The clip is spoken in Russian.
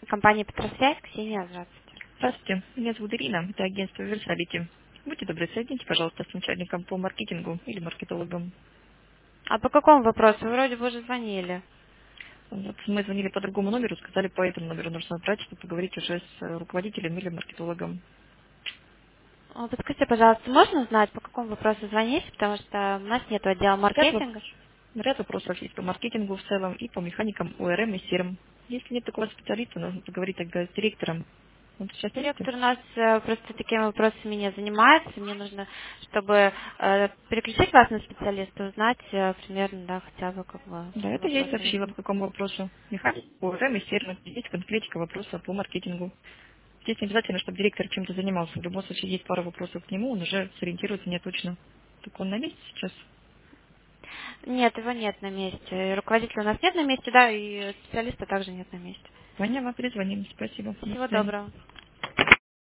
Компания «Петросвязь», Ксения, здравствуйте. Здравствуйте, меня зовут Ирина, это агентство Версалити. Будьте добры, соедините, пожалуйста, с начальником по маркетингу или маркетологом. А по какому вопросу? Вы вроде бы уже звонили. Вот мы звонили по другому номеру, сказали, по этому номеру нужно набрать, чтобы поговорить уже с руководителем или маркетологом. Подскажите, пожалуйста, можно узнать, по какому вопросу звоните, потому что у нас нет отдела Ряд, воп- маркетинга. ряд вопросов есть по маркетингу в целом и по механикам ОРМ и СИРМ. Если нет такого специалиста, нужно поговорить тогда с директором. Он сейчас на месте? Директор у нас просто такими вопросами не занимается. Мне нужно, чтобы переключить вас на специалиста, узнать примерно, да, хотя бы как бы, Да, какие это я и вопросы сообщила, возникнут. по какому вопросу. Механик, ОРМ и СИРМ. Есть конкретика вопроса по маркетингу. Здесь не обязательно, чтобы директор чем-то занимался. В любом случае есть пара вопросов к нему, он уже сориентируется не точно. Так он на месте сейчас? Нет, его нет на месте. И руководителя у нас нет на месте, да, и специалиста также нет на месте. Понятно, перезвоним. Спасибо. До Всего свидания. доброго.